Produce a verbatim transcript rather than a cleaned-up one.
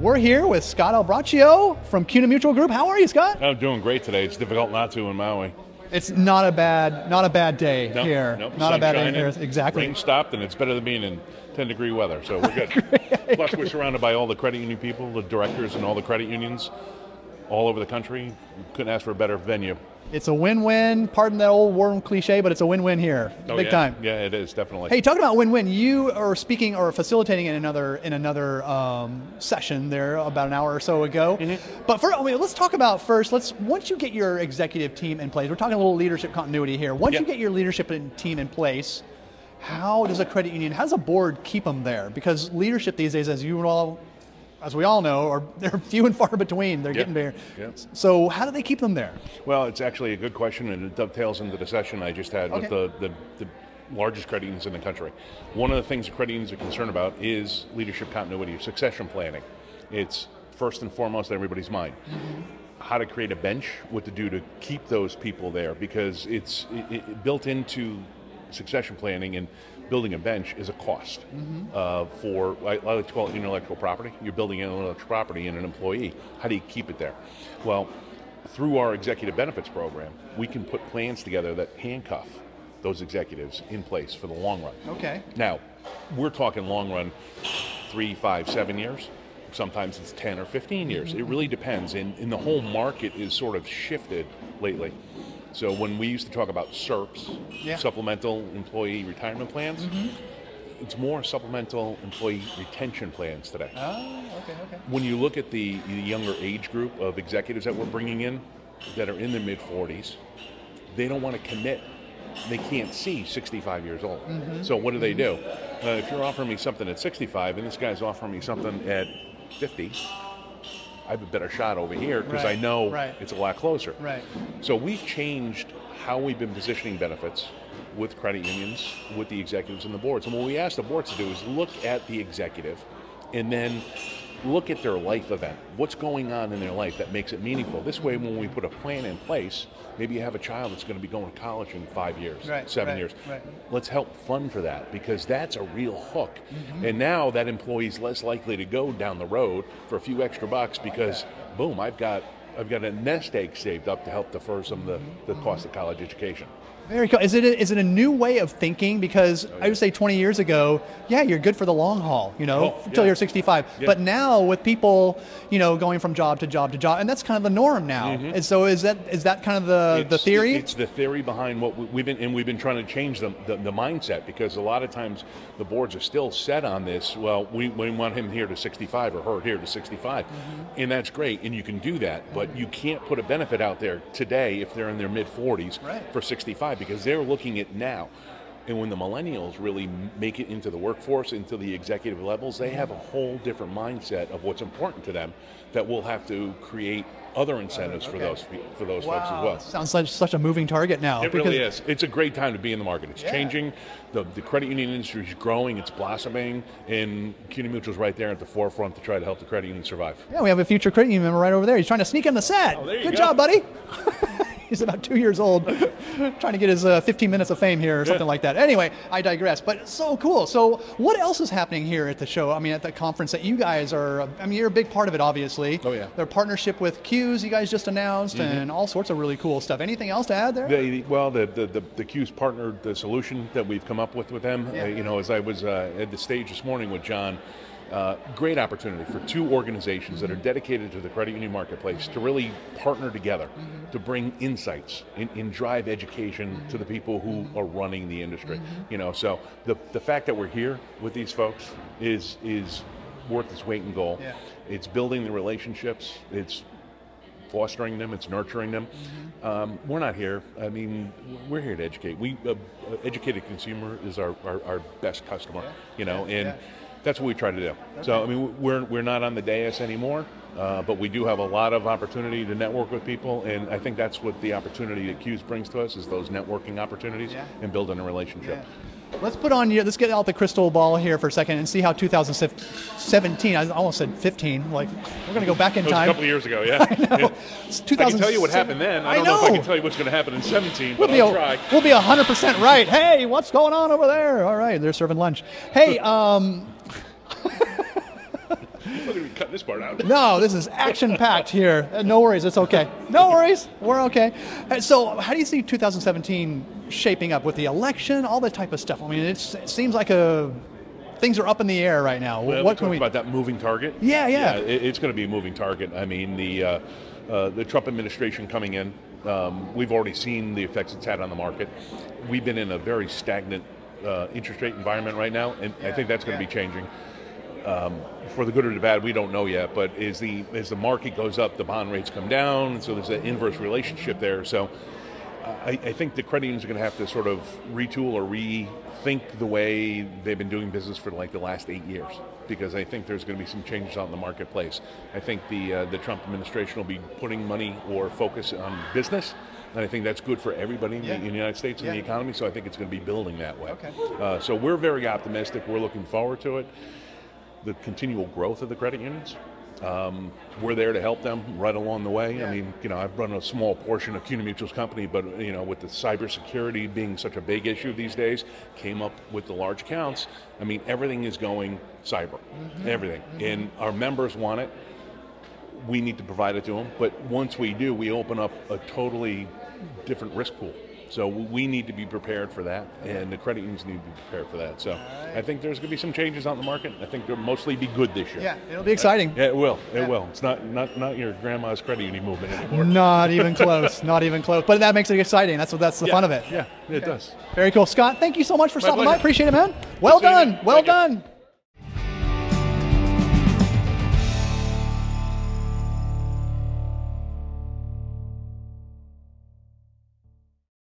We're here with Scott Albraccio from CUNA Mutual Group. How are you, Scott? I'm doing great today. It's difficult not to in Maui. It's not a bad, not a bad day Nope, here. nope. Not Sun a bad shining, day here. Exactly. Rain stopped, and it's better than being in ten degree weather, so we're good. Plus, we're surrounded by all the credit union people, the directors, and all the credit unions all over the country. Couldn't ask for a better venue. It's a win-win. Pardon that old warm cliche, but it's a win-win here. Oh, Big yeah. time. Yeah, it is definitely. Hey, talking about win-win, you are speaking or facilitating in another in another um, session there about an hour or so ago. Mm-hmm. But for, I mean, let's talk about first. Let's once you get your executive team in place, we're talking a little leadership continuity here. Once Yeah. you get your leadership in- team in place, how does a credit union, how does a board keep them there? Because leadership these days, as you all, as we all know, are they're few and far between. They're Yeah. getting there. Yeah. So how do they keep them there? Well, it's actually a good question, and it dovetails into the session I just had Okay. with the, the, the largest credit unions in the country. One of the things the credit unions are concerned about is leadership continuity or succession planning. It's first and foremost on everybody's mind. Mm-hmm. How to create a bench, what to do to keep those people there, because it's it, it, built into succession planning and building a bench is a cost Mm-hmm. uh, for, I, I like to call it intellectual property. You're building intellectual property in an employee. How do you keep it there? Well, through our executive benefits program, we can put plans together that handcuff those executives in place for the long run. Okay. Now, we're talking long run, three, five, seven years. Sometimes it's ten or fifteen years. It really depends, and, and the whole market is sort of shifted lately. So when we used to talk about S E R Ps, Yeah. supplemental employee retirement plans, Mm-hmm. it's more supplemental employee retention plans today. Oh, okay, okay. When you look at the, the younger age group of executives that we're bringing in that are in their mid forties, they don't want to commit. They can't see sixty-five years old. Mm-hmm. So what do they do? Uh, if you're offering me something at sixty-five and this guy's offering me something at fifty, I have a better shot over here because Right, I know right. it's a lot closer. Right. So we've changed how we've been positioning benefits with credit unions, with the executives and the boards. And what we ask the boards to do is look at the executive and then look at their life event. What's going on in their life that makes it meaningful? This way, when we put a plan in place, maybe you have a child that's going to be going to college in five years, Right, seven right, years. right. Let's help fund for that because that's a real hook. Mm-hmm. And now that employee's less likely to go down the road for a few extra bucks because, boom, I've got I've got a nest egg saved up to help defer some of the, the cost of college education. Very cool. Is it a, is it a new way of thinking? Because Oh, I yeah. would say twenty years ago, yeah, you're good for the long haul, you know, Oh, until yeah. you're sixty-five. Yeah. But now with people, you know, going from job to job to job, and that's kind of the norm now. And so is that is that kind of the, the It's- theory? It's the theory behind what we- we've been, and we've been trying to change the, the, the mindset because a lot of times the boards are still set on this. Well, we, we want him here to sixty-five or her here to sixty-five, Mm-hmm. and that's great, and you can do that. But you can't put a benefit out there today if they're in their mid forties Right. for sixty-five because they're looking at now. And when the millennials really make it into the workforce, into the executive levels, they have a whole different mindset of what's important to them that we'll have to create other incentives for Okay. those for those folks as wow, well. sounds like such a moving target now. It really is. It's a great time to be in the market. It's Yeah. changing. The, the credit union industry is growing. It's blossoming. And CUNA Mutual's right there at the forefront to try to help the credit union survive. Yeah, we have a future credit union member right over there. He's trying to sneak in the set. Oh, there you Good go. job, buddy. He's about two years old, trying to get his uh, fifteen minutes of fame here or something Yeah. like that. Anyway, I digress. But so cool. So what else is happening here at the show? I mean, at the conference that you guys are, I mean, you're a big part of it, obviously. Oh, yeah. Their partnership with Q's you guys just announced and all sorts of really cool stuff. Anything else to add there? The, well, the, the, the, the Q's partnered the solution that we've come up with with them. Yeah. Uh, you know, as I was uh, at the stage this morning with John, uh, great opportunity for two organizations that are dedicated to the credit union marketplace to really partner together to bring insights and, and drive education to the people who are running the industry. You know, so the the fact that we're here with these folks is is worth its weight in gold. Yeah. It's building the relationships. It's fostering them, it's nurturing them. Um, we're not here. I mean, we're here to educate. We uh, educated consumer is our, our, our best customer, you know, and yeah. that's what we try to do. So, I mean, we're we're not on the dais anymore, uh, but we do have a lot of opportunity to network with people, and I think that's what the opportunity that Q's brings to us is ththose networking opportunities Yeah. and building a relationship. Yeah. Let's put on your, let's get out the crystal ball here for a second and see how two thousand seventeen, I almost said fifteen, like we're going to go back in It was a time. couple of years ago, yeah. Yeah. It's I can tell you what happened then. I I don't know. know. if I can tell you what's going to happen in seventeen, We'll but be, I'll a, try. we'll be one hundred percent right. Hey, what's going on over there? All right, they're serving lunch. Hey, um, We're going to be cutting this part out. No, this is action-packed here. Uh, No worries, it's okay. No worries, we're okay. Uh, So how do you see two thousand seventeen shaping up with the election, all that type of stuff? I mean, it's, it seems like a, things are up in the air right now. Well, what we can we... about that moving target? Yeah, yeah. it, it's going to be a moving target. I mean, the, uh, uh, the Trump administration coming in, um, we've already seen the effects it's had on the market. We've been in a very stagnant uh, interest rate environment right now, and I think that's going to be changing. Um, for the good or the bad, we don't know yet. But as the as the market goes up, the bond rates come down, and so there's an inverse relationship there. So uh, I, I think the credit unions are going to have to sort of retool or rethink the way they've been doing business for like the last eight years, because I think there's going to be some changes out in the marketplace. I think the uh, the Trump administration will be putting money or focus on business. And I think that's good for everybody in, Yeah. the, in the United States and Yeah. the economy. So I think it's going to be building that way. Okay. Uh, so we're very optimistic. We're looking forward to it. The continual growth of the credit unions. Um, we're there to help them right along the way. Yeah. I mean, you know, I've run a small portion of CUNA Mutual's company, but you know, with the cybersecurity being such a big issue these days, came up with the large accounts. I mean, everything is going cyber, mm-hmm. everything, mm-hmm. and our members want it. We need to provide it to them, but once we do, we open up a totally different risk pool. So we need to be prepared for that, and the credit unions need to be prepared for that. So right. I think there's going to be some changes out in the market. I think they'll mostly be good this year. Yeah, it'll be exciting. Yeah, it will. It Yeah. will. It's not, not not your grandma's credit union movement anymore. Not even close. Not even close. But that makes it exciting. That's what. That's the yeah. fun of it. Yeah, it Okay. does. Very cool, Scott. Thank you so much for My stopping by. pleasure. Appreciate it, man. Well Good seeing done. you. Well Thank you. done.